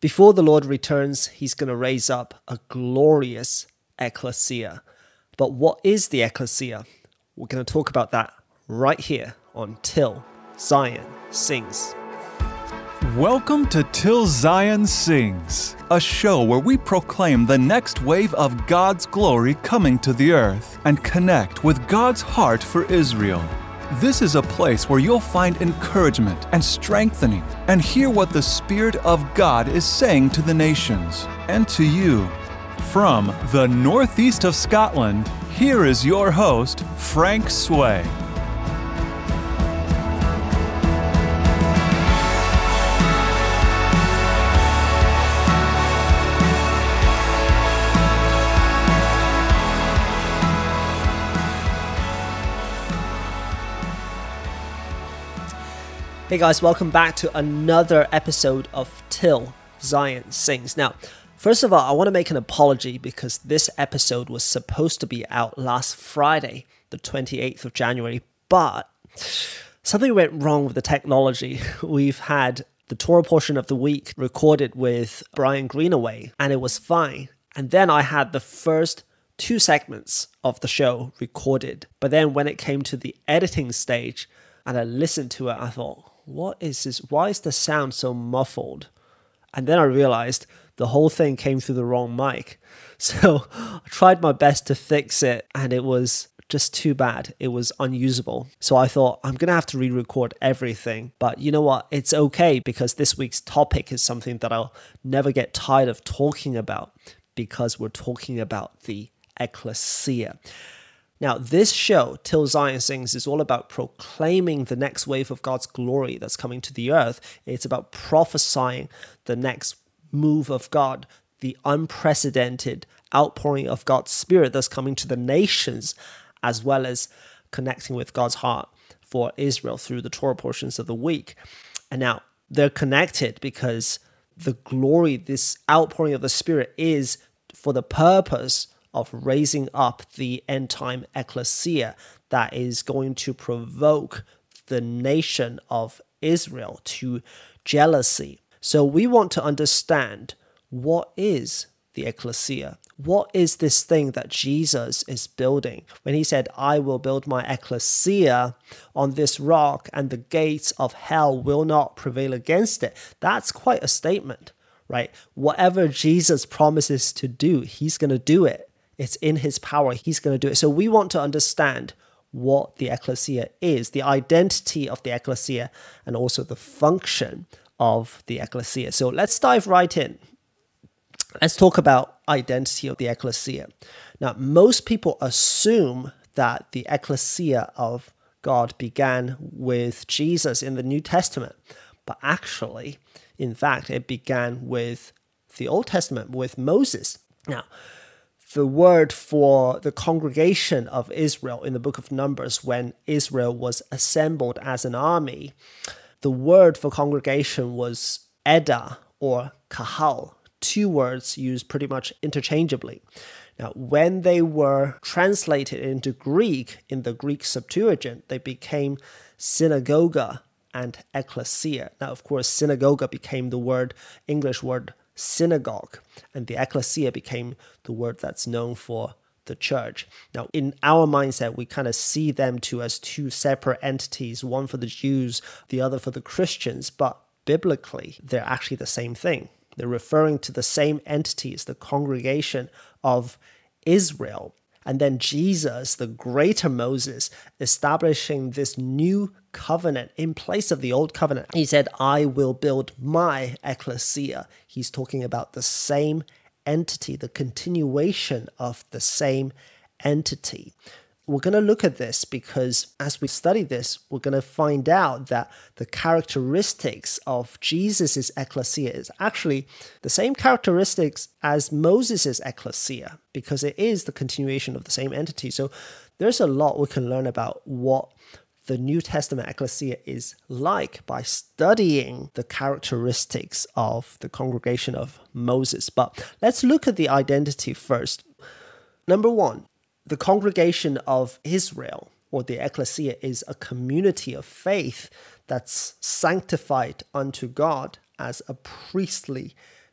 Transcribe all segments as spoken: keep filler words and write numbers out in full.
Before the Lord returns, he's going to raise up a glorious ecclesia. But what is the ecclesia? We're going to talk about that right here on Till Zion Sings. Welcome to Till Zion Sings, a show where we proclaim the next wave of God's glory coming to the earth and connect with God's heart for Israel. This is a place where you'll find encouragement and strengthening and hear what the Spirit of God is saying to the nations and to you. From the northeast of Scotland, here is your host, Frank Sway. Hey guys, welcome back to another episode of Till Zion Sings. Now, first of all, I want to make an apology because this episode was supposed to be out last Friday, the twenty-eighth of January, but something went wrong with the technology. We've had the Torah portion of the week recorded with Brian Greenaway, and it was fine. And then I had the first two segments of the show recorded. But then when it came to the editing stage and I listened to it, I thought, what is this? Why is the sound so muffled? And then I realized the whole thing came through the wrong mic. So I tried my best to fix it, and it was just too bad. It was unusable. So I thought, I'm going to have to re-record everything. But you know what? It's okay, because this week's topic is something that I'll never get tired of talking about, because we're talking about the ecclesia. Now, this show, Till Zion Sings, is all about proclaiming the next wave of God's glory that's coming to the earth. It's about prophesying the next move of God, the unprecedented outpouring of God's Spirit that's coming to the nations, as well as connecting with God's heart for Israel through the Torah portions of the week. And now, they're connected because the glory, this outpouring of the Spirit, is for the purpose of raising up the end-time ecclesia that is going to provoke the nation of Israel to jealousy. So we want to understand, what is the ecclesia? What is this thing that Jesus is building? When he said, I will build my ecclesia on this rock and the gates of hell will not prevail against it. That's quite a statement, right? Whatever Jesus promises to do, he's going to do it. It's in his power. He's going to do it. So we want to understand what the ecclesia is, the identity of the ecclesia, and also the function of the ecclesia. So let's dive right in. Let's talk about identity of the ecclesia. Now, most people assume that the ecclesia of God began with Jesus in the New Testament, but actually, in fact, it began with the Old Testament, with Moses. Now, the word for the congregation of Israel in the book of Numbers, when Israel was assembled as an army, the word for congregation was Edah or Kahal, two words used pretty much interchangeably. Now, when they were translated into Greek, in the Greek Septuagint, they became synagoga and ecclesia. Now, of course, synagoga became the word, English word, synagogue, and the ecclesia became the word that's known for the church. Now, in our mindset, we kind of see them two as two separate entities, one for the Jews, the other for the Christians, but biblically, they're actually the same thing. They're referring to the same entities, the congregation of Israel. And then Jesus, the greater Moses, establishing this new covenant in place of the old covenant. He said, I will build my ecclesia. He's talking about the same entity, the continuation of the same entity. We're going to look at this because as we study this, we're going to find out that the characteristics of Jesus's ecclesia is actually the same characteristics as Moses's ecclesia, because it is the continuation of the same entity. So there's a lot we can learn about what the New Testament ecclesia is like by studying the characteristics of the congregation of Moses. But let's look at the identity first. Number one, the congregation of Israel, or the ecclesia, is a community of faith that's sanctified unto God as a priestly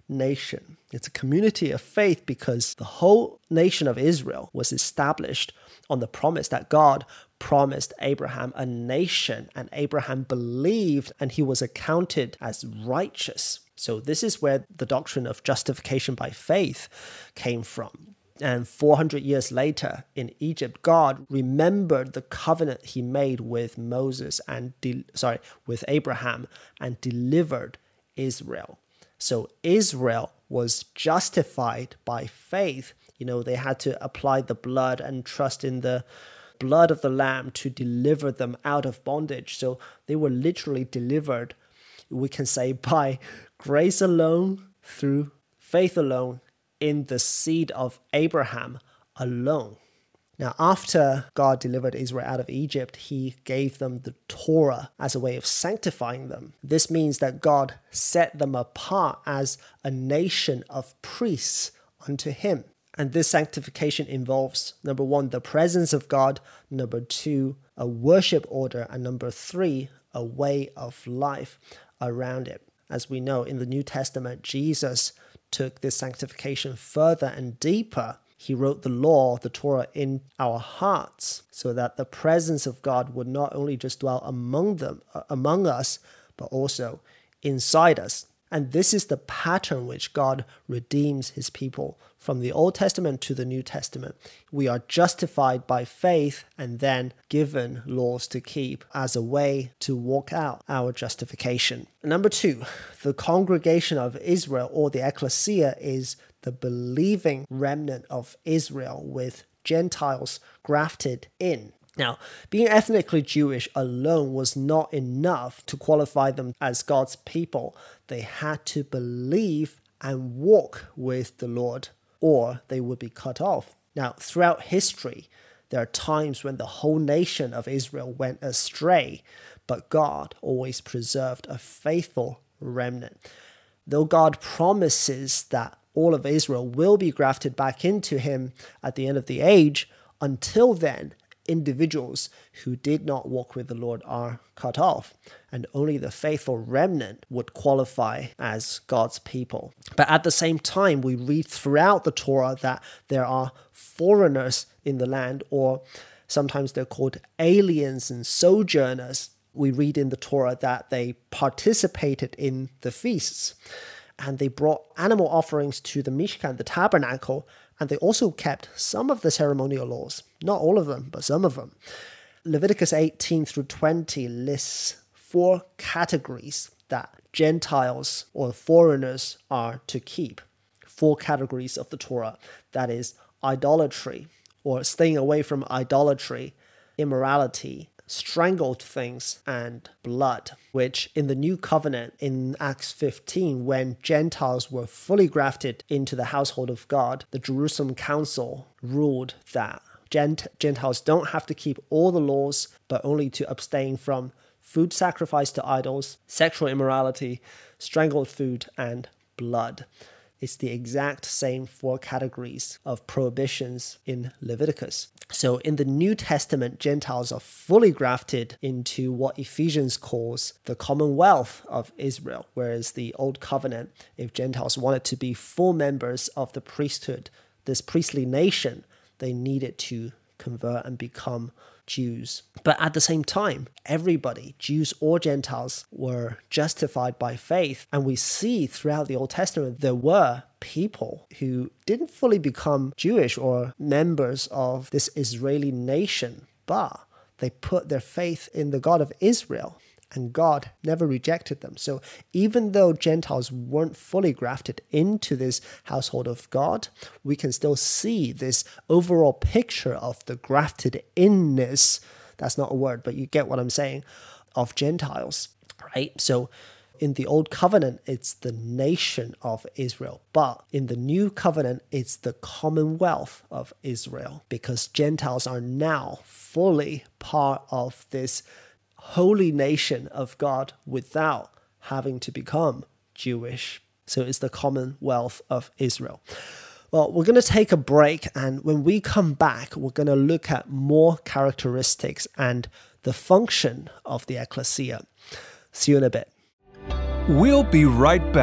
nation. It's a community of faith because the whole nation of Israel was established on the promise that God promised Abraham a nation, and Abraham believed and he was accounted as righteous. So this is where the doctrine of justification by faith came from. And four hundred years later in Egypt, God remembered the covenant he made with Moses and de- sorry, with Abraham and delivered Israel. So Israel was justified by faith. You know, they had to apply the blood and trust in the blood of the Lamb to deliver them out of bondage. So they were literally delivered, we can say, by grace alone, through faith alone, in the seed of Abraham alone. Now, after God delivered Israel out of Egypt, he gave them the Torah as a way of sanctifying them. This means that God set them apart as a nation of priests unto him. And this sanctification involves, number one, the presence of God, number two, a worship order, and number three, a way of life around it. As we know, in the New Testament, Jesus took this sanctification further and deeper. He wrote the law, the Torah, in our hearts so that the presence of God would not only just dwell among them, uh, among us, but also inside us. And this is the pattern which God redeems his people from the Old Testament to the New Testament. We are justified by faith and then given laws to keep as a way to walk out our justification. Number two, the congregation of Israel, or the ecclesia, is the believing remnant of Israel with Gentiles grafted in. Now, being ethnically Jewish alone was not enough to qualify them as God's people. They had to believe and walk with the Lord, or they would be cut off. Now, throughout history, there are times when the whole nation of Israel went astray, but God always preserved a faithful remnant. Though God promises that all of Israel will be grafted back into him at the end of the age, until then, individuals who did not walk with the Lord are cut off, and only the faithful remnant would qualify as God's people. But at the same time, we read throughout the Torah that there are foreigners in the land, or sometimes they're called aliens and sojourners. We read in the Torah that they participated in the feasts, and they brought animal offerings to the Mishkan, the tabernacle, and they also kept some of the ceremonial laws. Not all of them, but some of them. Leviticus eighteen through twenty lists four categories that Gentiles or foreigners are to keep. Four categories of the Torah. That is idolatry, or staying away from idolatry, immorality, strangled things, and blood, which in the new covenant in Acts fifteen, when Gentiles were fully grafted into the household of God, the Jerusalem Council ruled that Gent- Gentiles don't have to keep all the laws, but only to abstain from food sacrificed to idols, sexual immorality, strangled food, and blood. It's the exact same four categories of prohibitions in Leviticus. So in the New Testament, Gentiles are fully grafted into what Ephesians calls the commonwealth of Israel, whereas the Old Covenant, if Gentiles wanted to be full members of the priesthood, this priestly nation, they needed to convert and become Jews. But at the same time, everybody, Jews or Gentiles, were justified by faith. And we see throughout the Old Testament, there were people who didn't fully become Jewish or members of this Israeli nation, but they put their faith in the God of Israel, and God never rejected them. So even though Gentiles weren't fully grafted into this household of God, we can still see this overall picture of the grafted inness, that's not a word, but you get what I'm saying, of Gentiles, right? So in the Old Covenant, it's the nation of Israel. But in the New Covenant, it's the commonwealth of Israel, because Gentiles are now fully part of this holy nation of God without having to become Jewish. So it's the commonwealth of Israel. Well, we're going to take a break, and when we come back, we're going to look at more characteristics and the function of the ecclesia. See you in a bit. We'll be right back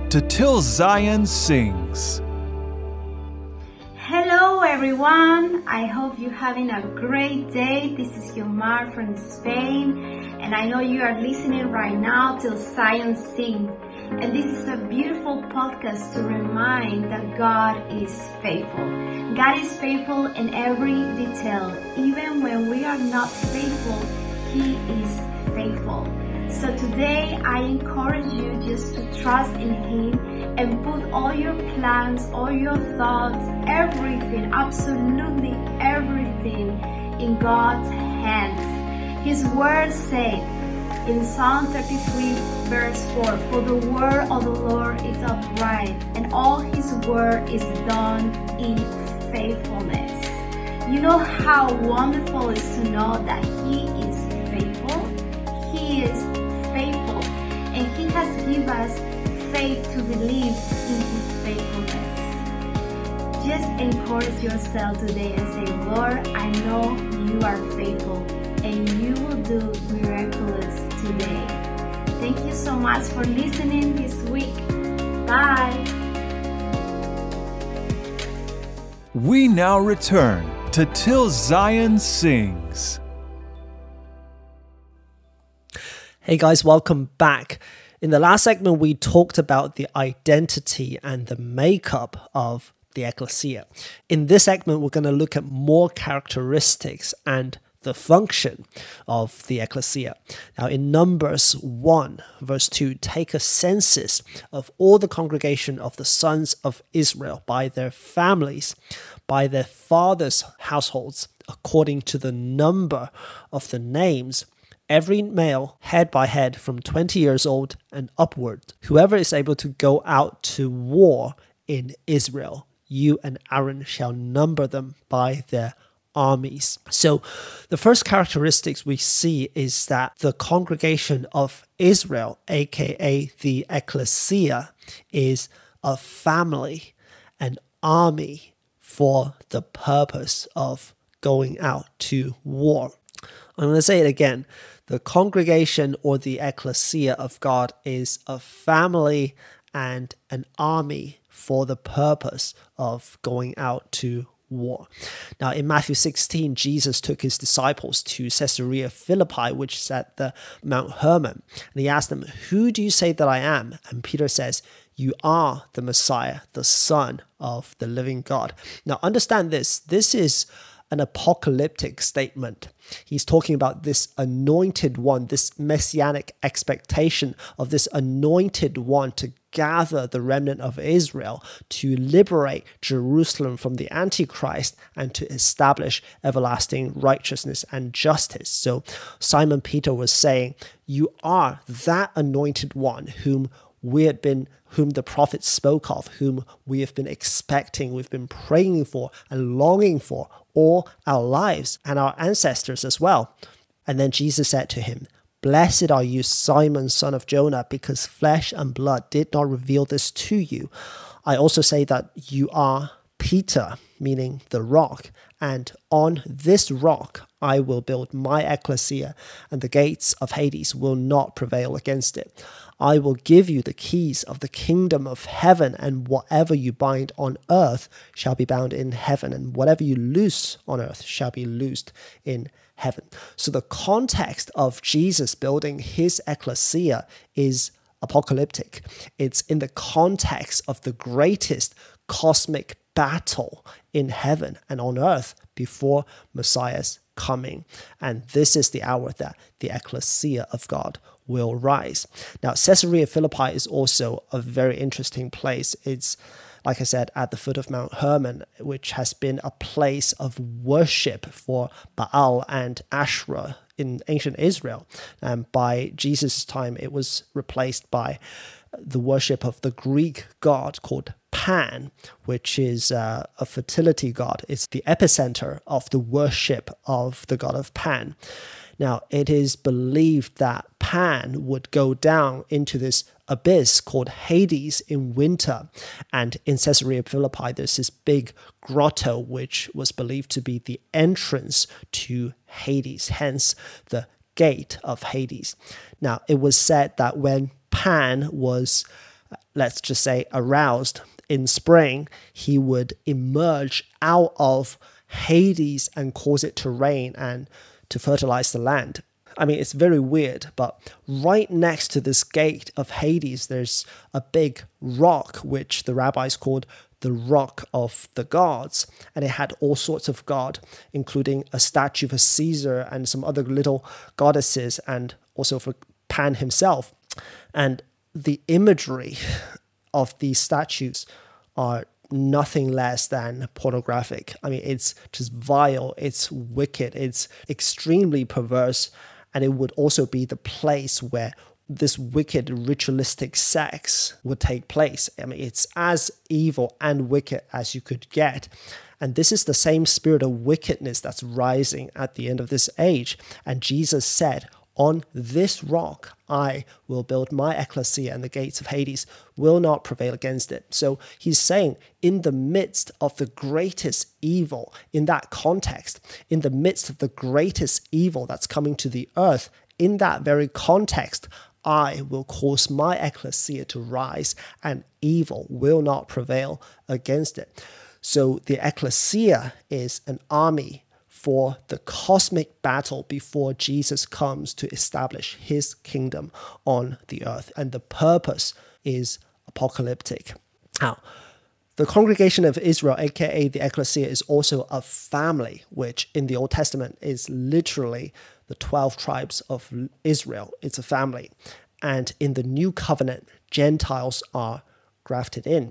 to Till Zion Sings. Hello everyone, I hope you're having a great day. This is Yomar from Spain, and I know you are listening right now to Zion Sing. And this is a beautiful podcast to remind that God is faithful. God is faithful in every detail. Even when we are not faithful, He is faithful. So today I encourage you just to trust in Him and put all your plans, all your thoughts, everything, absolutely everything in God's hands. His word said in Psalm thirty-three verse four, "For the word of the Lord is upright, and all His word is done in faithfulness." You know how wonderful it is to know that He is faithful? He is faithful, and He has given us faith to believe in His faithfulness. Just encourage yourself today and say, "Lord, I know You are faithful, and You will do miraculous today." Thank you so much for listening this week. Bye. We now return to Till Zion Sings. Hey guys, welcome back. In the last segment, we talked about the identity and the makeup of the ecclesia. In this segment, we're going to look at more characteristics and the function of the ecclesia. Now, in Numbers one, verse two, take a census of all the congregation of the sons of Israel by their families, by their fathers' households, according to the number of the names, every male, head by head, from twenty years old and upward, whoever is able to go out to war in Israel, you and Aaron shall number them by their armies. So the first characteristics we see is that the congregation of Israel, aka the ecclesia, is a family, an army for the purpose of going out to war. I'm going to say it again. The congregation or the ecclesia of God is a family and an army for the purpose of going out to war. Now, in Matthew sixteen, Jesus took his disciples to Caesarea Philippi, which is at the Mount Hermon, and he asked them, "Who do you say that I am?" And Peter says, "You are the Messiah, the Son of the living God." Now, understand this. This is an apocalyptic statement. He's talking about this anointed one, this messianic expectation of this anointed one to gather the remnant of Israel, to liberate Jerusalem from the Antichrist, and to establish everlasting righteousness and justice. So Simon Peter was saying, "You are that anointed one whom we had been, whom the prophets spoke of, whom we have been expecting, we've been praying for and longing for all our lives, and our ancestors as well." And then Jesus said to him, "Blessed are you, Simon, son of Jonah, because flesh and blood did not reveal this to you. I also say that you are Peter," meaning the rock, "and on this rock I will build my ecclesia, and the gates of Hades will not prevail against it. I will give you the keys of the kingdom of heaven, and whatever you bind on earth shall be bound in heaven, and whatever you loose on earth shall be loosed in heaven." So the context of Jesus building his ecclesia is apocalyptic. It's in the context of the greatest cosmic battle in heaven and on earth before Messiah's coming. And this is the hour that the ecclesia of God will rise. Now, Caesarea Philippi is also a very interesting place. It's, like I said, at the foot of Mount Hermon, which has been a place of worship for Baal and Asherah in ancient Israel. And by Jesus' time, it was replaced by the worship of the Greek god called Pan, which is uh, a fertility god. It's the epicenter of the worship of the god of Pan. Now, it is believed that Pan would go down into this abyss called Hades in winter. And in Caesarea Philippi, there's this big grotto, which was believed to be the entrance to Hades, hence the gate of Hades. Now, it was said that when Pan was let's just say, aroused in spring, he would emerge out of Hades and cause it to rain and to fertilize the land. I mean, it's very weird, but right next to this gate of Hades, there's a big rock, which the rabbis called the Rock of the Gods. And it had all sorts of god, including a statue for Caesar and some other little goddesses, and also for Pan himself. And the imagery of these statues are nothing less than pornographic. I mean, it's just vile, it's wicked, it's extremely perverse. And it would also be the place where this wicked ritualistic sex would take place. I mean, it's as evil and wicked as you could get. And this is the same spirit of wickedness that's rising at the end of this age. And Jesus said, on this rock, I will build my ecclesia, and the gates of Hades will not prevail against it. So he's saying, in the midst of the greatest evil, in that context, in the midst of the greatest evil that's coming to the earth, in that very context, I will cause my ecclesia to rise, and evil will not prevail against it. So the ecclesia is an army for the cosmic battle before Jesus comes to establish his kingdom on the earth. And the purpose is apocalyptic. Now, the congregation of Israel, aka the ecclesia, is also a family, which in the Old Testament is literally the twelve tribes of Israel. It's a family. And in the new covenant, Gentiles are grafted in.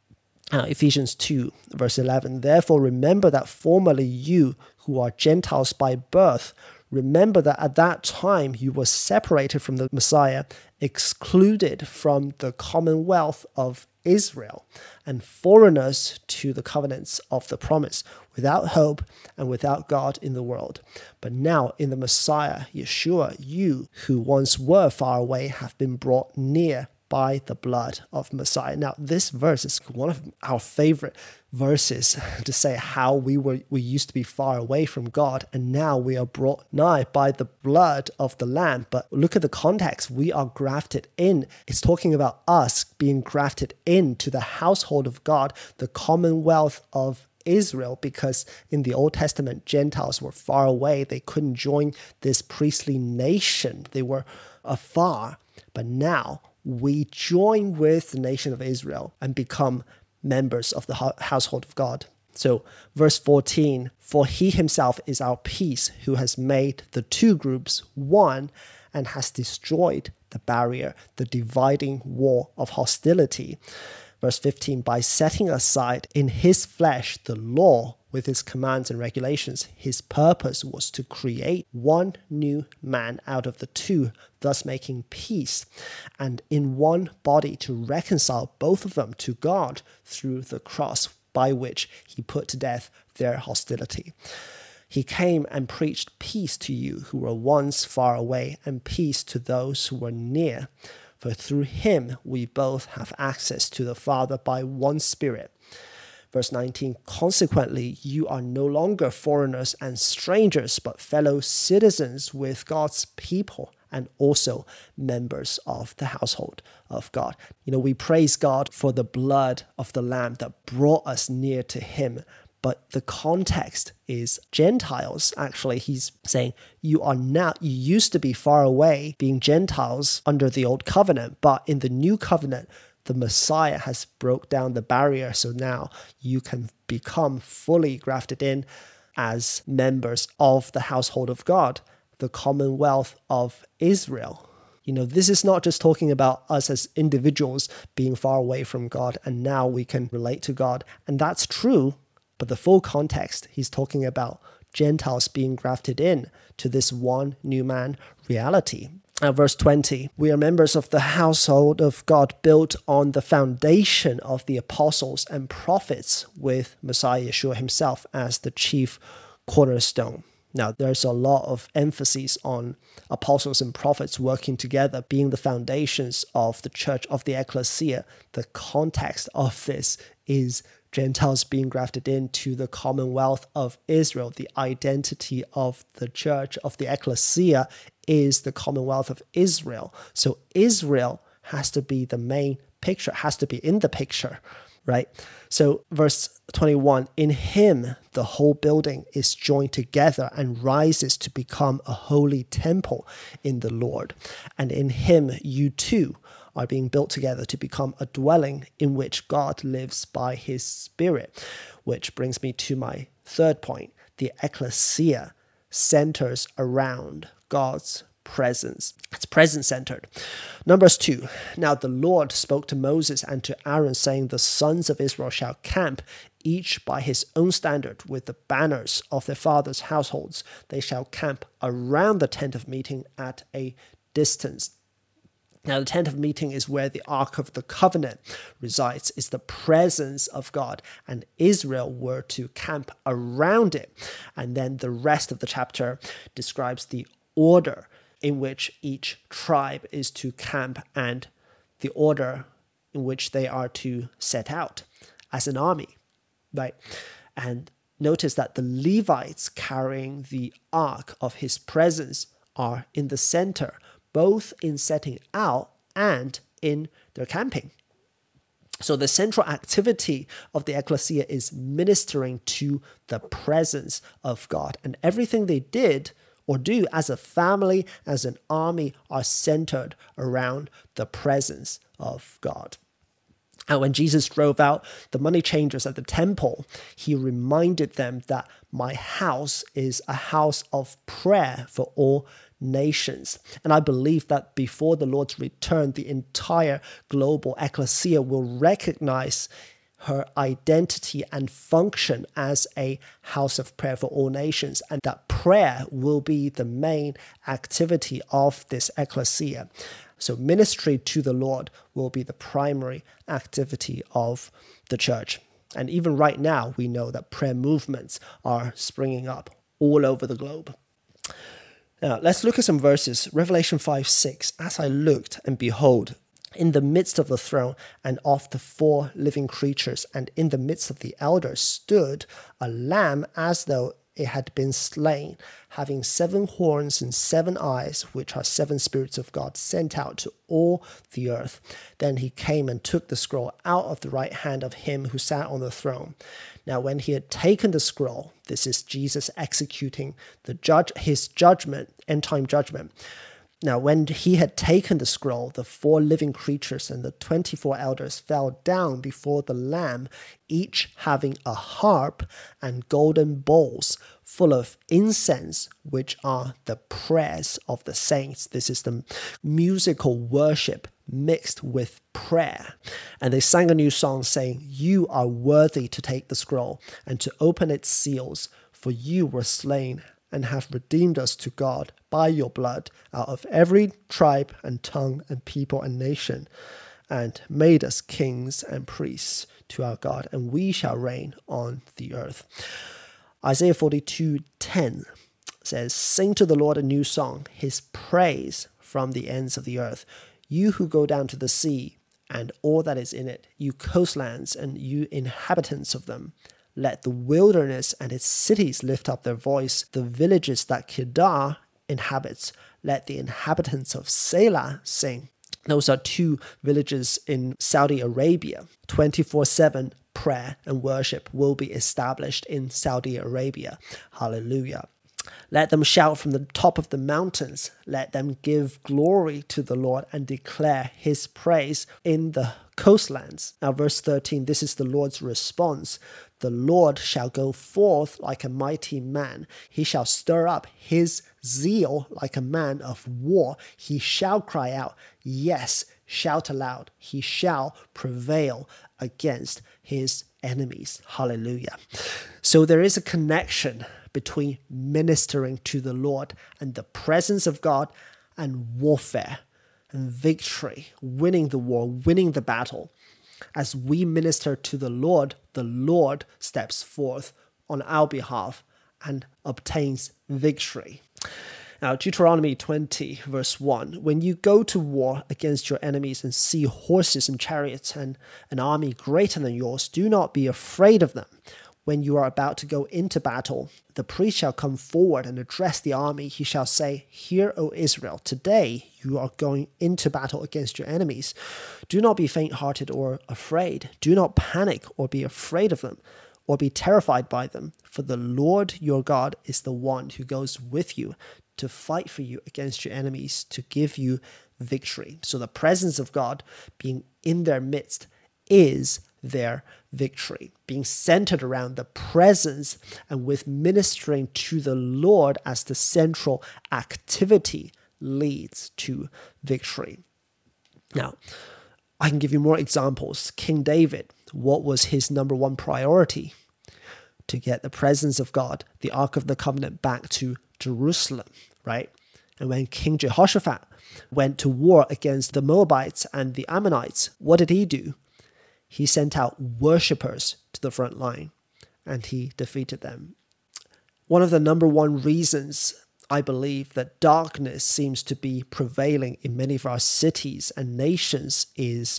Uh, Ephesians two, verse eleven, therefore remember that formerly you who are Gentiles by birth, remember that at that time you were separated from the Messiah, excluded from the commonwealth of Israel, and foreigners to the covenants of the promise, without hope and without God in the world. But now in the Messiah, Yeshua, you who once were far away have been brought near by the blood of Messiah. Now, this verse is one of our favorite verses to say how we were we used to be far away from God, and now we are brought nigh by the blood of the Lamb. But look at the context. We are grafted in. It's talking about us being grafted into the household of God, the commonwealth of Israel, because in the Old Testament, Gentiles were far away. They couldn't join this priestly nation. They were afar. But now we join with the nation of Israel and become members of the household of God. So verse fourteen, for he himself is our peace, who has made the two groups one and has destroyed the barrier, the dividing wall of hostility. Verse fifteen, by setting aside in his flesh the law with its commands and regulations, his purpose was to create one new man out of the two, thus making peace, and in one body to reconcile both of them to God through the cross, by which he put to death their hostility. He came and preached peace to you who were once far away, and peace to those who were near. For through him we both have access to the Father by one Spirit. Verse nineteen, consequently, you are no longer foreigners and strangers, but fellow citizens with God's people and also members of the household of God. You know, we praise God for the blood of the Lamb that brought us near to him. But the context is Gentiles. Actually, he's saying you are now, you used to be far away being Gentiles under the old covenant, but in the new covenant, the Messiah has broke down the barrier. So now you can become fully grafted in as members of the household of God, the commonwealth of Israel. You know, this is not just talking about us as individuals being far away from God, and now we can relate to God. And that's true. But the full context, he's talking about Gentiles being grafted in to this one new man reality. Uh, verse twenty, we are members of the household of God, built on the foundation of the apostles and prophets, with Messiah Yeshua himself as the chief cornerstone. Now, there's a lot of emphasis on apostles and prophets working together, being the foundations of the church, of the ecclesia. The context of this is Gentiles being grafted into the commonwealth of Israel. The identity of the church, of the ecclesia, is the commonwealth of Israel. So Israel has to be the main picture, it has to be in the picture, right? So verse twenty-one, in him the whole building is joined together and rises to become a holy temple in the Lord. And in him you too are being built together to become a dwelling in which God lives by his Spirit. Which brings me to my third point. The ecclesia centers around God's presence. It's presence-centered. Numbers two. Now the Lord spoke to Moses and to Aaron, saying, the sons of Israel shall camp, each by his own standard, with the banners of their fathers' households. They shall camp around the tent of meeting at a distance. Now, the tent of meeting is where the Ark of the Covenant resides. It's the presence of God, and Israel were to camp around it. And then the rest of the chapter describes the order in which each tribe is to camp and the order in which they are to set out as an army, right? And notice that the Levites carrying the Ark of his presence are in the center, both in setting out and in their camping. So the central activity of the ecclesia is ministering to the presence of God. And everything they did or do as a family, as an army, are centered around the presence of God. And when Jesus drove out the money changers at the temple, he reminded them that my house is a house of prayer for all nations. And I believe that before the Lord's return, the entire global ecclesia will recognize her identity and function as a house of prayer for all nations, and that prayer will be the main activity of this ecclesia. So ministry to the Lord will be the primary activity of the church. And even right now, we know that prayer movements are springing up all over the globe. Now, let's look at some verses. Revelation five six, as I looked, and behold, in the midst of the throne and of the four living creatures, and in the midst of the elders, stood a lamb as though it had been slain, having seven horns and seven eyes, which are seven spirits of God sent out to all the earth. Then he came and took the scroll out of the right hand of him who sat on the throne. Now when he had taken the scroll, this is Jesus executing the judge his judgment, end-time judgment. Now, when he had taken the scroll, the four living creatures and the twenty-four elders fell down before the Lamb, each having a harp and golden bowls full of incense, which are the prayers of the saints. This is the musical worship mixed with prayer. And they sang a new song saying, you are worthy to take the scroll and to open its seals, for you were slain and have redeemed us to God by your blood out of every tribe and tongue and people and nation, and made us kings and priests to our God, and we shall reign on the earth. Isaiah forty-two ten says, sing to the Lord a new song, his praise from the ends of the earth. You who go down to the sea and all that is in it, you coastlands and you inhabitants of them. Let the wilderness and its cities lift up their voice, the villages that Kedar inhabits. Let the inhabitants of Selah sing. Those are two villages in Saudi Arabia. twenty-four seven prayer and worship will be established in Saudi Arabia. Hallelujah. Let them shout from the top of the mountains. Let them give glory to the Lord and declare his praise in the coastlands. Now, verse thirteen, this is the Lord's response. The Lord shall go forth like a mighty man. He shall stir up his zeal like a man of war. He shall cry out, yes, shout aloud. He shall prevail against his enemies. Hallelujah. So there is a connection between ministering to the Lord and the presence of God and warfare and victory, winning the war, winning the battle. As we minister to the Lord, the Lord steps forth on our behalf and obtains victory. Now, Deuteronomy twenty, verse one, when you go to war against your enemies and see horses and chariots and an army greater than yours, do not be afraid of them. when you are about to go into battle, the priest shall come forward and address the army. He shall say, Hear, O Israel, today you are going into battle against your enemies. Do not be faint-hearted or afraid. Do not panic or be afraid of them, or be terrified by them. For the Lord your God is the one who goes with you to fight for you against your enemies, to give you victory. So the presence of God being in their midst is their victory, being centered around the presence and with ministering to the Lord as the central activity leads to victory. Now, I can give you more examples. King David, what was his number one priority? To get the presence of God, the Ark of the Covenant, back to Jerusalem, right? And when King Jehoshaphat went to war against the Moabites and the Ammonites, what did he do? He sent out worshippers to the front line and he defeated them. One of the number one reasons I believe that darkness seems to be prevailing in many of our cities and nations is,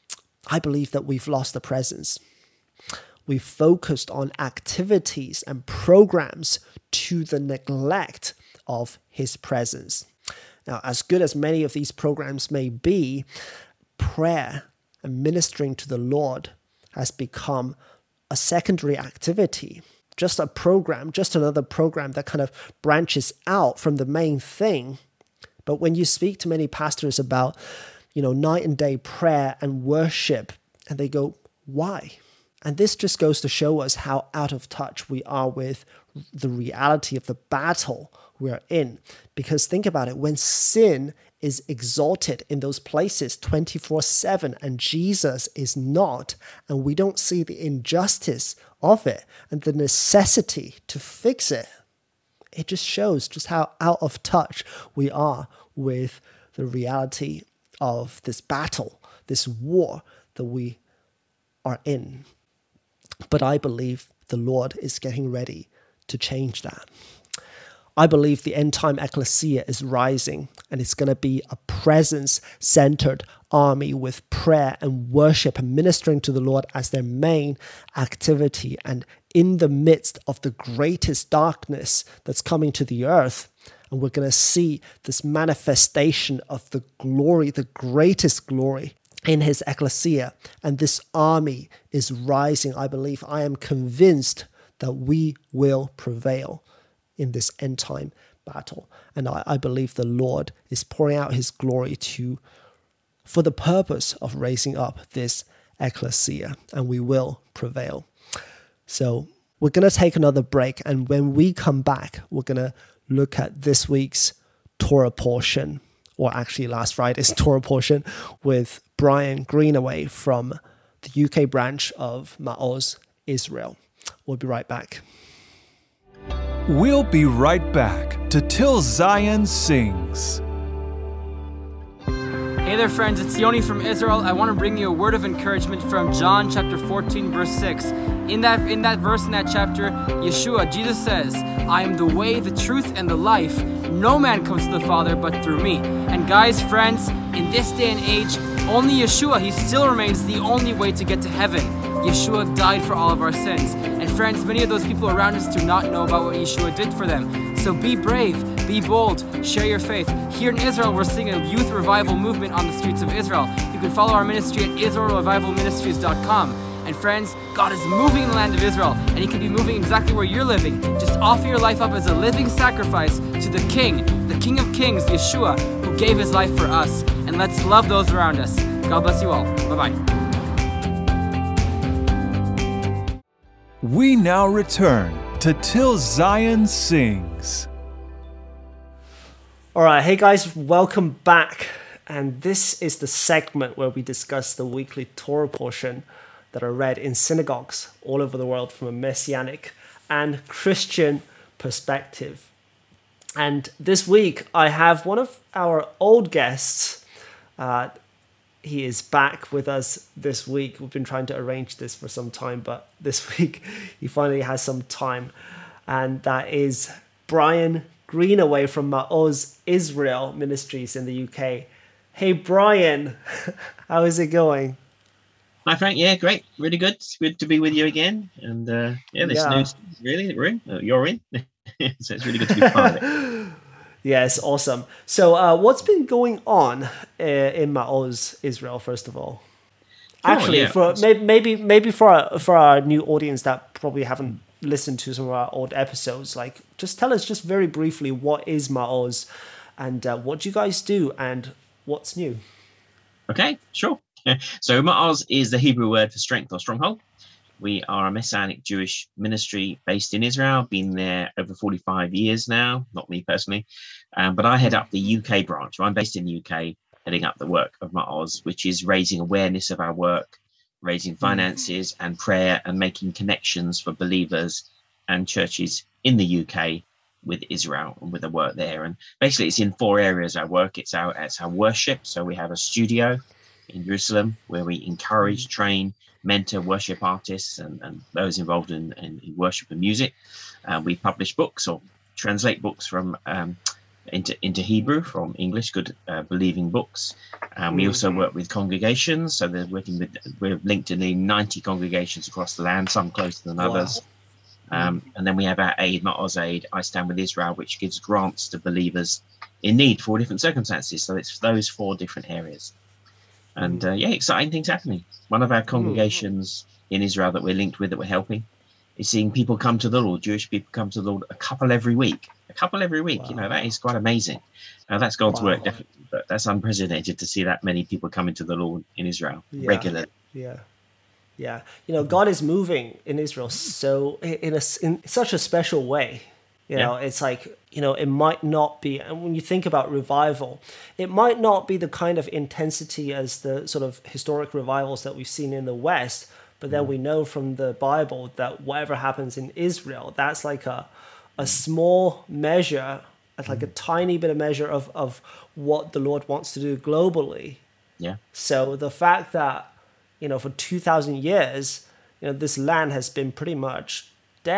I believe that we've lost the presence. We've focused on activities and programs to the neglect of his presence. Now, as good as many of these programs may be, prayer and ministering to the Lord has become a secondary activity, just a program, just another program that kind of branches out from the main thing. But when you speak to many pastors about, you know, night and day prayer and worship, and they go, why? And this just goes to show us how out of touch we are with the reality of the battle we're in. Because think about it, when sin is exalted in those places twenty-four seven and Jesus is not, and we don't see the injustice of it and the necessity to fix it, it just shows just how out of touch we are with the reality of this battle, this war that we are in. But I believe the Lord is getting ready to change that. I believe the end-time ecclesia is rising, and it's going to be a presence-centered army with prayer and worship and ministering to the Lord as their main activity. And in the midst of the greatest darkness that's coming to the earth, and we're going to see this manifestation of the glory, the greatest glory in his ecclesia. And this army is rising, I believe. I am convinced that we will prevail in this end time battle. And I, I believe the Lord is pouring out his glory to, for the purpose of raising up this ecclesia, and we will prevail. So we're going to take another break. And when we come back, we're going to look at this week's Torah portion, or actually last Friday's Torah portion, with Brian Greenaway from the U K branch of Ma'oz Israel. We'll be right back. We'll be right back to Till Zion Sings. Hey there, friends, it's Yoni from Israel. I want to bring you a word of encouragement from John chapter fourteen, verse six. In that, in that verse, in that chapter, Yeshua, Jesus says, I am the way, the truth, and the life. No man comes to the Father but through me. And guys, friends, in this day and age, only Yeshua, he still remains the only way to get to heaven. Yeshua died for all of our sins. And friends, many of those people around us do not know about what Yeshua did for them. So be brave, be bold, share your faith. Here in Israel, we're seeing a youth revival movement on the streets of Israel. You can follow our ministry at israel revival ministries dot com. And friends, God is moving in the land of Israel, and he can be moving exactly where you're living. Just offer your life up as a living sacrifice to the King, the King of Kings, Yeshua, who gave his life for us. And let's love those around us. God bless you all. Bye-bye. We now return to Till Zion Sings. All right, hey guys, welcome back. And this is the segment where we discuss the weekly Torah portion that are read in synagogues all over the world from a Messianic and Christian perspective. And this week, I have one of our old guests. Uh, he is back with us this week. We've been trying to arrange this for some time, but this week he finally has some time. And that is Brian Greenaway from Ma'oz Israel Ministries in the U K. Hey, Brian, how is it going? Hi, Frank. Yeah, great. Really good. It's good to be with you again. And uh, yeah, this Yeah. news, really, we're in. Uh, you're in. So it's really good to be part of it. Yeah, it's awesome. So, uh, what's been going on uh, in Maoz, Israel? First of all, Sure, actually, yeah. for maybe maybe maybe for our, for our new audience that probably haven't listened to some of our old episodes, like just tell us just very briefly what is Maoz, and uh, what do you guys do, and what's new? Okay, sure. So Ma'oz is the Hebrew word for strength or stronghold. We are a Messianic Jewish ministry based in Israel, been there over forty-five years now, not me personally, um, but I head up the U K branch. I'm based in the U K, heading up the work of Ma'oz, which is raising awareness of our work, raising finances and prayer, and making connections for believers and churches in the U K with Israel and with the work there. And basically it's in four areas our work. It's our, it's our worship. So we have a studio in Jerusalem where we encourage, train, mentor worship artists and, and those involved in, in, in worship and music. Uh, we publish books or translate books from um, into into Hebrew from English, good uh, believing books. Um, we also work with congregations, so they're working with we're linked to the ninety congregations across the land, some closer than Wow. others. Um, and then we have our aid, Ma'oz Aid, I Stand With Israel, which gives grants to believers in need for different circumstances. So it's those four different areas. And uh, yeah, exciting things happening. One of our congregations in Israel that we're linked with, that we're helping, is seeing people come to the Lord, Jewish people come to the Lord, a couple every week. A couple every week. Wow. You know, that is quite amazing. Now, that's God's Wow. work, definitely, but that's unprecedented to see that many people coming to the Lord in Israel Yeah. regularly. Yeah. Yeah. You know, God is moving in Israel so in a in such a special way. You know, yeah. It's like, you know, it might not be, and when you think about revival, it might not be the kind of intensity as the sort of historic revivals that we've seen in the West, but then we know from the Bible that whatever happens in Israel, that's like a a small measure, it's like a tiny bit of measure of, of what the Lord wants to do globally. Yeah. So the fact that, you know, for two thousand years, you know, this land has been pretty much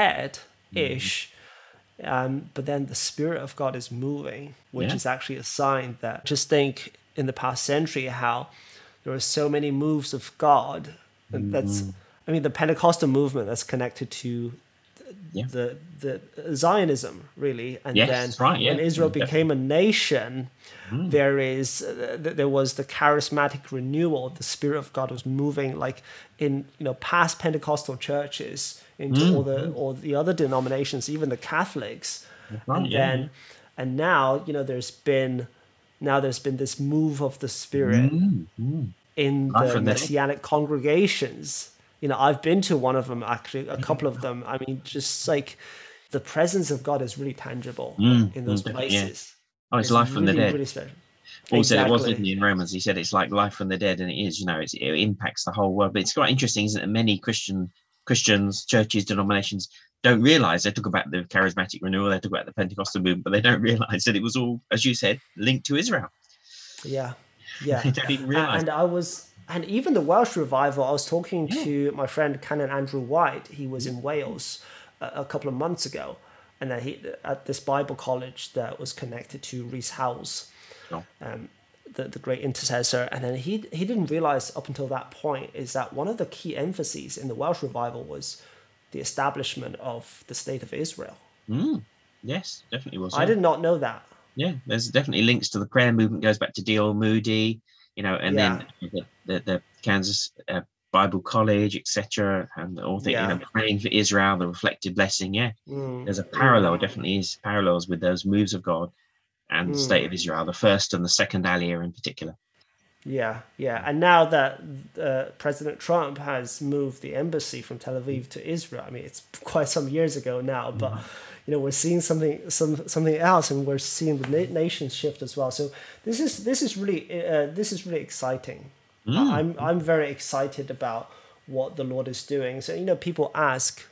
dead-ish, mm-hmm. Um, but then the Spirit of God is moving, which yeah. is actually a sign that, just think in the past century how there are so many moves of God. And mm-hmm. that's, I mean, the Pentecostal movement that's connected to yeah. the the Zionism, really. And yes, then that's right, yeah. when Israel yeah, became a nation, mm. there is uh, there was the charismatic renewal. The Spirit of God was moving, like in you know past Pentecostal churches, into mm. all the all the other denominations, even the Catholics. Right, and yeah, then yeah. and now you know there's been now there's been this move of the Spirit mm. Mm. in the Messianic congregations. You know, I've been to one of them, actually, a couple of them. I mean, just like the presence of God is really tangible mm. in those mm. places. Yeah. Oh, it's, it's life from really, the dead. Really special. Paul exactly. said it was, didn't he, in Romans? He said it's like life from the dead, and it is. You know, it's, it impacts the whole world. But it's quite interesting, isn't it? Many Christian Christians, churches, denominations don't realise. They talk about the charismatic renewal, they talk about the Pentecostal movement, but they don't realise that it was all, as you said, linked to Israel. Yeah, yeah. They don't even realise. And I was. And even the Welsh revival, I was talking yeah. to my friend Canon Andrew White. He was in Wales a, a couple of months ago, and then he at this Bible college that was connected to Rees Howells, oh. um, the the great intercessor. And then he he didn't realize up until that point is that one of the key emphases in the Welsh revival was the establishment of the state of Israel. Mm. Yes, definitely was. I yeah. did not know that. Yeah, there's definitely links to the prayer movement. Goes back to D L Moody. You know, and yeah. then the, the, the Kansas uh, Bible College, et cetera, and all things, yeah. you know, praying for Israel, the reflected blessing. Yeah, mm. there's a parallel, mm. definitely is parallels with those moves of God and mm. the state of Israel, the first and the second Aliyah in particular. Yeah, yeah. And now that uh, President Trump has moved the embassy from Tel Aviv to Israel, I mean, it's quite some years ago now, but, mm. you know, we're seeing something some something else, and we're seeing the na- nations shift as well. So this is this is really uh, this is really exciting. Mm. Uh, I'm I'm very excited about what the Lord is doing. So, you know, people ask,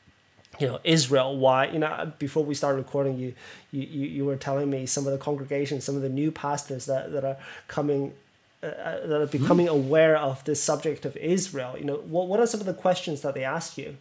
you know, Israel, why? You know, before we started recording, you you you were telling me some of the congregations, some of the new pastors that, that are coming. Uh, that are becoming mm. aware of this subject of Israel. You know, what what are some of the questions that they ask you?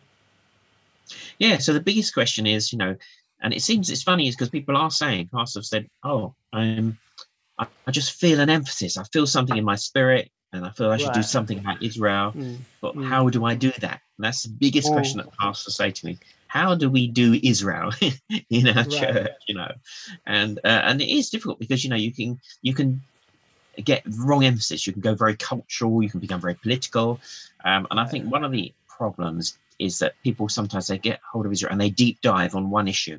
Yeah, so the biggest question is, you know, and it seems it's funny is because people are saying, pastors have said, oh, I'm, I, I just feel an emphasis. I feel something in my spirit. and I feel I should Right. do something about Israel. Mm. But Mm. how do I do that? And that's the biggest Mm. question that pastors say to me. How do we do Israel in our Right. church? You know, and uh, and it is difficult because you know you can you can get wrong emphasis. You can go very cultural. You can become very political. Um, and I think one of the problems is that people sometimes they get hold of Israel and they deep dive on one issue.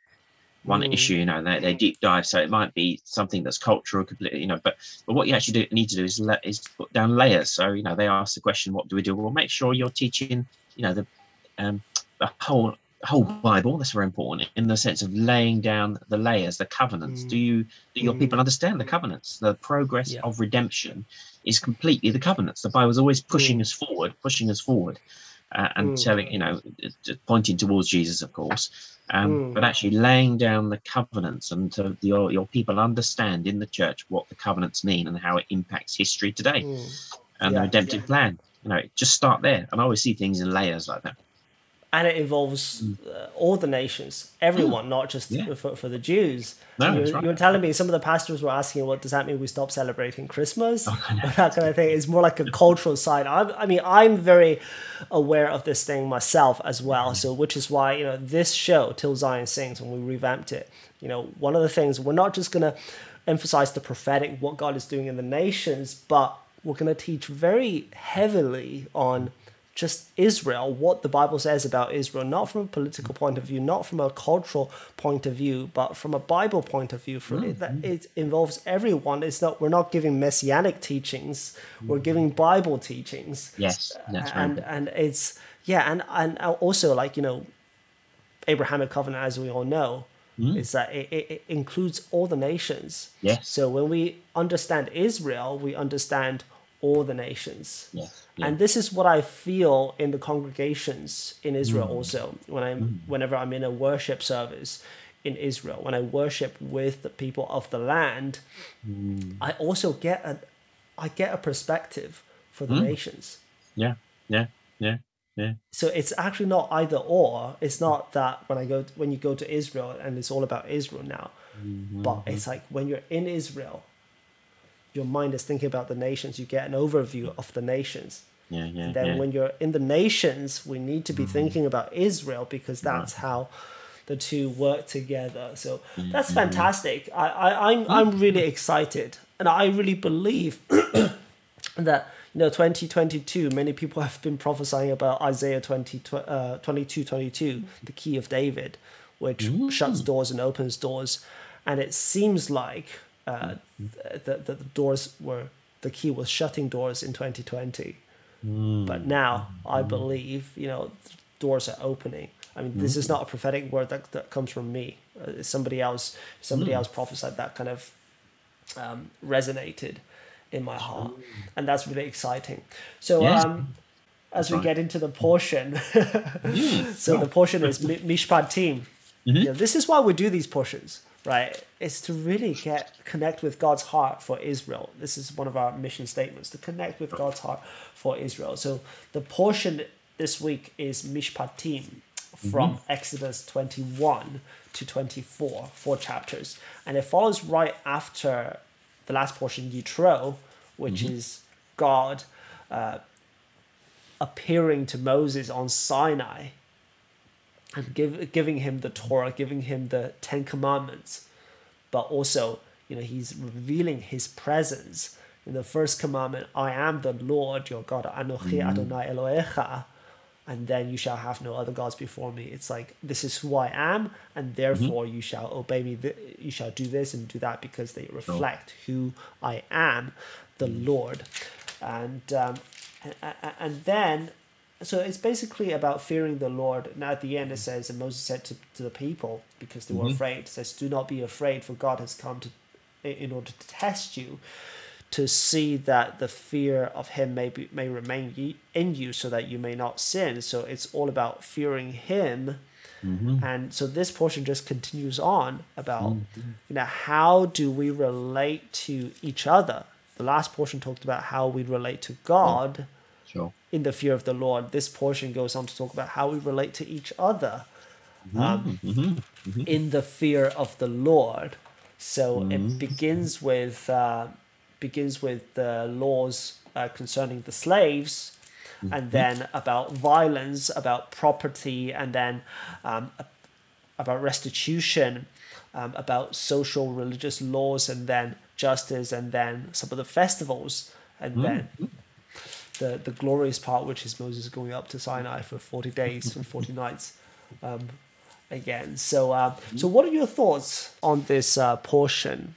One Mm. issue, you know, they, they deep dive. So it might be something that's cultural, completely, you know. But but what you actually do, need to do is let is put down layers. So you know, they ask the question, "What do we do?" Well, make sure you're teaching, you know, the um, the whole whole Bible. That's very important in the sense of laying down the layers, the covenants. Mm. Do you do your Mm. people understand the covenants? The progress Yeah. of redemption is completely the covenants. The Bible is always pushing Mm. us forward, pushing us forward, uh, and Mm. telling, you know, pointing towards Jesus, of course. Um, Mm. but actually laying down the covenants and to the, your, your people understand in the church what the covenants mean and how it impacts history today Mm. and Yeah. the redemptive plan. You know, just start there. And I always see things in layers like that. And it involves uh, all the nations, everyone, not just Yeah. for, for the Jews. No, And that's you're, right. you're telling me some of the pastors were asking, what does that mean we stop celebrating Christmas? Oh, I know. Or that kind of thing. It's more like a cultural side. I'm, I mean, I'm very aware of this thing myself as well. So, which is why, you know, this show, Till Zion Sings, when we revamped it, you know, one of the things, we're not just going to emphasize the prophetic, what God is doing in the nations, but we're going to teach very heavily on just Israel, what the Bible says about Israel, not from a political point of view, not from a cultural point of view, but from a Bible point of view. For it, that it involves everyone. It's not, we're not giving messianic teachings, we're giving Bible teachings. Yes, that's right. And and it's yeah, and and also, like, you know, Abrahamic covenant, as we all know, is that it, it, it includes all the nations. Yes. So when we understand Israel, we understand all the nations. Yes. Yeah. And this is what I feel in the congregations in Israel also. When I'm, whenever I'm in a worship service in Israel, when I worship with the people of the land, I also get a, I get a perspective for the nations. Yeah. Yeah. Yeah. Yeah. So it's actually not either or. It's not that when I go to, when you go to Israel and it's all about Israel now, but it's like when you're in Israel, your mind is thinking about the nations. You get an overview of the nations. Yeah. Yeah. And then yeah. when you're in the nations, we need to be thinking about Israel because that's how the two work together. So that's fantastic. I, I, I'm I'm really excited, and I really believe that, you know, twenty twenty-two, many people have been prophesying about Isaiah twenty, uh, twenty-two, twenty-two, the key of David, which shuts doors and opens doors. And it seems like uh, that the, the doors were, the key was shutting doors in twenty twenty. But now I believe, you know, doors are opening. I mean, this is not a prophetic word that, that comes from me. Uh, somebody else, somebody else prophesied that kind of um, resonated in my heart, and that's really exciting. So Yes. um, as we get into the portion, so the portion is Mi- Mishpatim. You know, this is why we do these portions, right? It's to really get connect with God's heart for Israel. This is one of our mission statements, to connect with God's heart for Israel. So the portion this week is Mishpatim, from Exodus twenty-one to twenty-four, four chapters. And it follows right after the last portion, Yitro, which is God uh, appearing to Moses on Sinai and give, giving him the Torah, giving him the Ten Commandments. But also, you know, he's revealing his presence. In the first commandment, I am the Lord your God, Anochi Adonai Elohecha. And then you shall have no other gods before me. It's like, this is who I am, and therefore you shall obey me. You shall do this and do that because they reflect who I am, the Lord. And um, and, and then, so it's basically about fearing the Lord. And at the end it says, and Moses said to, to the people, because they were afraid, it says, do not be afraid, for God has come to in order to test you, to see that the fear of him may be, may remain ye, in you, so that you may not sin. So it's all about fearing him. Mm-hmm. And so this portion just continues on about, mm-hmm. you know, how do we relate to each other? The last portion talked about how we relate to God Sure. in the fear of the Lord. This portion goes on to talk about how we relate to each other um, Mm-hmm. Mm-hmm. in the fear of the Lord. So Mm-hmm. it begins with... Uh, begins with the laws uh, concerning the slaves, mm-hmm. and then about violence, about property, and then um, about restitution, um, about social religious laws, and then justice, and then some of the festivals, and mm-hmm. then the the glorious part, which is Moses going up to Sinai for forty days and forty nights. Um, again. So, uh, so what are your thoughts on this uh, portion?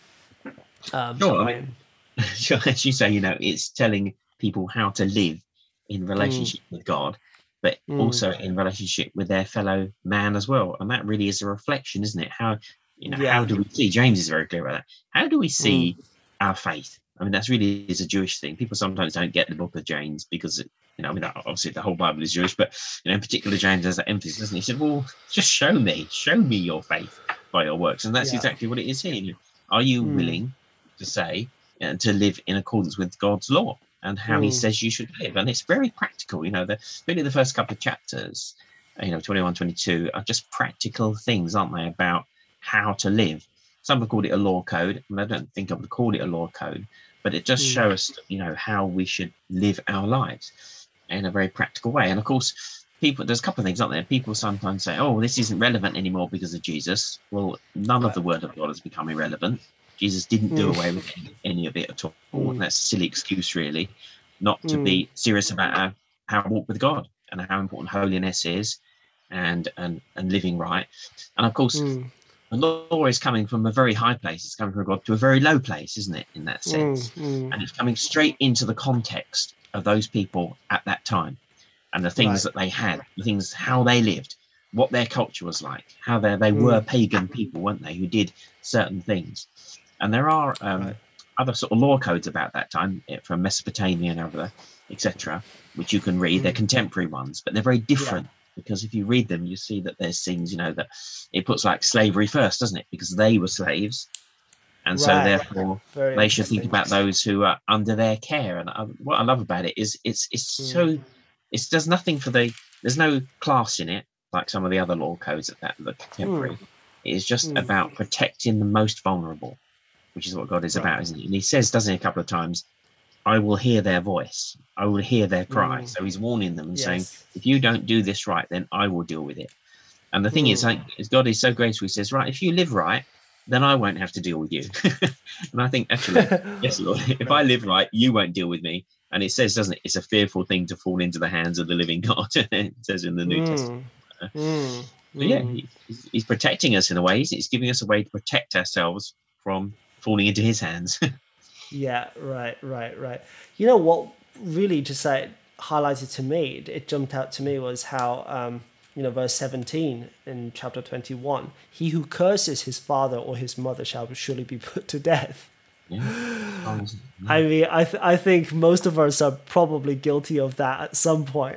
Um, sure. I mean, sure, as you say, you know, it's telling people how to live in relationship mm. with God, but mm. also in relationship with their fellow man as well. And that really is a reflection, isn't it? How, you know, yeah. how do we see? James is very clear about that. How do we see mm. our faith? I mean, that's really is a Jewish thing. People sometimes don't get the book of James because, it, you know, I mean, obviously the whole Bible is Jewish, but, you know, in particular, James has that emphasis, doesn't he? He said, well, just show me, show me your faith by your works. And that's yeah. exactly what it is here. Are you mm. willing to say, uh, to live in accordance with God's law and how mm. he says you should live? And it's very practical. You know, the, really the first couple of chapters, you know, twenty-one, twenty-two are just practical things, aren't they, about how to live. Some have called it a law code, and I don't think I would call it a law code, but it does mm. show us, you know, how we should live our lives in a very practical way. And of course, people, there's a couple of things, aren't there? People sometimes say, oh, this isn't relevant anymore because of Jesus. Well, none of the word of God has become irrelevant. Jesus didn't do mm. away with any, any of it at all. Mm. That's a silly excuse, really, not to mm. be serious about our, our walk with God and how important holiness is and and, and living right. And of course, mm. the law is coming from a very high place. It's coming from God to a very low place, isn't it, in that sense? Mm, mm. And it's coming straight into the context of those people at that time and the things right. that they had, the things, how they lived, what their culture was like, how they, they mm. were pagan people, weren't they, who did certain things. And there are um, right. other sort of law codes about that time from Mesopotamia and other, et cetera, which you can read. Mm. They're contemporary ones, but they're very different. Yeah. Because if you read them, you see that there's things, you know, that it puts like slavery first, doesn't it? Because they were slaves. And right. so therefore Very they should think about those who are under their care. And I, what I love about it is it's it's mm. so, it's there's nothing for the, there's no class in it, like some of the other law codes at that, the contemporary. Mm. It is just mm. about protecting the most vulnerable, which is what God is right. about, isn't it? And he says, doesn't he, a couple of times, I will hear their voice. I will hear their cry. Mm. So he's warning them and yes. saying, if you don't do this right, then I will deal with it. And the thing mm. is, like, is, God is so graceful. He says, right, if you live right, then I won't have to deal with you. And I think, actually, yes, Lord, if I live right, you won't deal with me. And it says, doesn't it, it's a fearful thing to fall into the hands of the living God. It says in the New mm. Testament. Mm. But yeah, he, he's protecting us in a way. He's, he's giving us a way to protect ourselves from falling into his hands. Yeah, right, right, right. You know what really just like highlighted to me, it, it jumped out to me was how, um, you know, verse seventeen in chapter twenty-one, he who curses his father or his mother shall surely be put to death. Yeah. Um, yeah. I mean, I th- I think most of us are probably guilty of that at some point.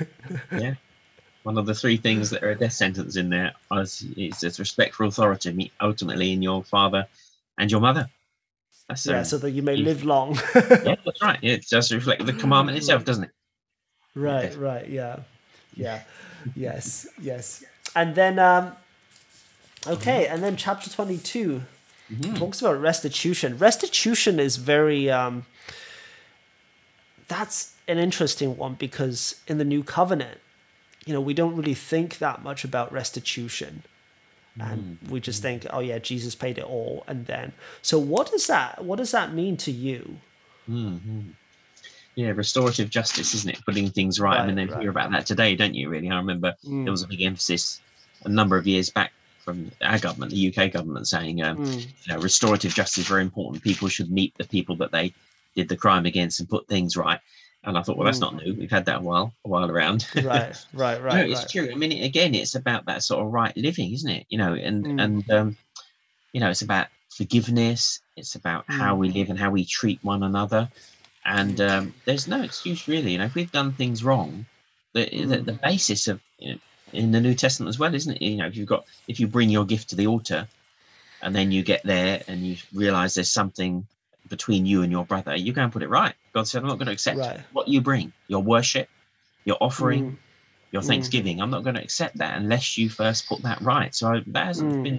Yeah. One of the three things that are a death sentence in there is, is respect for authority, ultimately in your father and your mother. That's, yeah, um, so that you may live long. Yeah, that's right. Yeah, it does reflect the commandment itself, doesn't it? Right, yeah. right, yeah. Yeah, yes, yes. And then, um, okay, and then chapter twenty-two mm-hmm. talks about restitution. Restitution is very, um, that's an interesting one because in the New Covenant, you know, we don't really think that much about restitution. And we just think, oh yeah, Jesus paid it all, and then. So what does that? What does that mean to you? Mm-hmm. Yeah, restorative justice, isn't it? Putting things right. right I mean, they right. hear about that today, don't you? Really, I remember mm. there was a big emphasis a number of years back from our government, the U K government, saying, um, mm. you know, restorative justice is very important. People should meet the people that they did the crime against and put things right. And I thought, well, that's not new. We've had that a while, a while around. Right, right, right. No, it's right. true. I mean, again, it's about that sort of right living, isn't it? You know, and mm. and um, you know, it's about forgiveness. It's about mm. how we live and how we treat one another. And um, there's no excuse, really. You know, if we've done things wrong, the mm. the, the basis of you know, in the New Testament as well, isn't it? You know, if you've got if you bring your gift to the altar, and then you get there and you realise there's something between you and your brother, you go and put it right. God said, I'm not going to accept right. what you bring, your worship, your offering, mm. your thanksgiving. Mm. I'm not going to accept that unless you first put that right. So I, that hasn't mm. been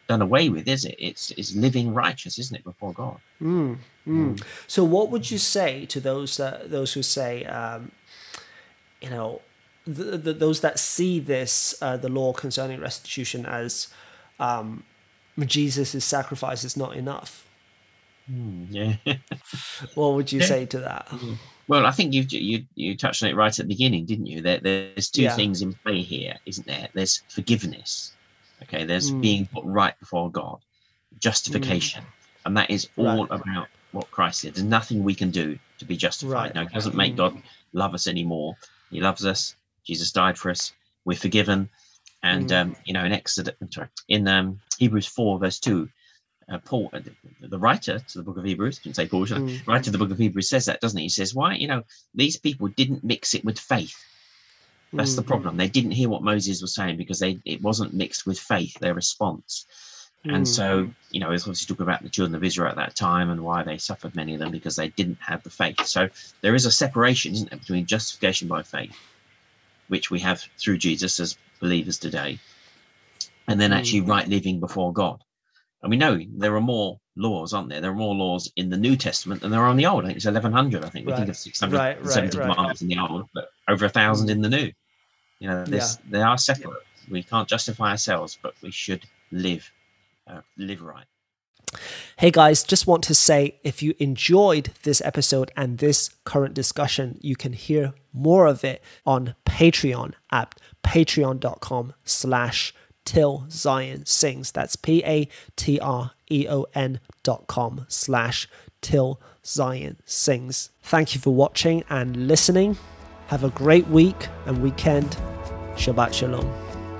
done away with, is it? It's it's living righteous, isn't it, before God? Mm, mm. So what would you say to those that those who say, um, you know, the, the, those that see this uh, the law concerning restitution as um, Jesus' sacrifice is not enough? Mm, yeah. What would you yeah. say to that? Well, I think you you you touched on it right at the beginning, didn't you? There, there's two Yeah. things in play here, isn't there? There's forgiveness. Okay, there's Mm. being put right before God, justification, and that is all Right. about what Christ did. There's nothing we can do to be justified. Right. Now, it doesn't make Mm. God love us anymore. He loves us. Jesus died for us. We're forgiven. And Mm. um, you know, in Exodus, I'm sorry, in um, Hebrews four, verse two, uh, Paul, uh, the, the writer to the book of Hebrews, didn't say Paul, should I? Mm. Writer to the book of Hebrews says that, doesn't he? He says, why, you know, these people didn't mix it with faith. That's the Mm. problem. They didn't hear what Moses was saying because they it wasn't mixed with faith, their response. And Mm. so, you know, it's obviously talking about the children of Israel at that time and why they suffered, many of them, because they didn't have the faith. So there is a separation, isn't there, between justification by faith, which we have through Jesus as believers today, and then actually right living before God. And we know there are more laws, aren't there? There are more laws in the New Testament than there are in the Old. I think it's eleven hundred. I think we Right. think of six hundred Right, right, seventy right. commandments in the Old, but over a thousand in the New. You know, this, they are separate. We can't justify ourselves, but we should live, uh, live right. Hey guys, just want to say if you enjoyed this episode and this current discussion, you can hear more of it on Patreon at patreon.com slash Till Zion Sings. That's P-A-T-R-E-O-N dot com slash Till Zion Sings. Thank you for watching and listening. Have a great week and weekend. Shabbat Shalom.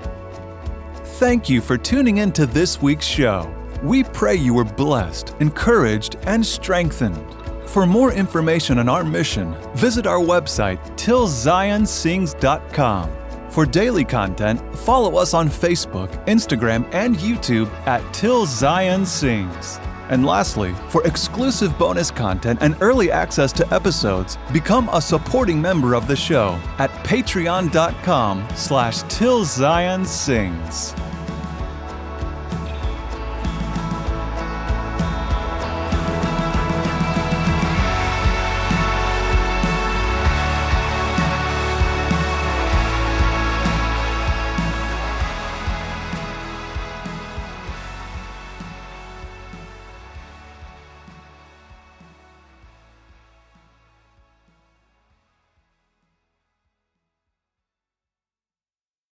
Thank you for tuning in to this week's show. We pray you were blessed, encouraged, and strengthened. For more information on our mission, visit our website, till zion sings dot com. For daily content, follow us on Facebook, Instagram, and YouTube at Till Zion Sings. And lastly, for exclusive bonus content and early access to episodes, become a supporting member of the show at patreon.com slash Till Zion Sings.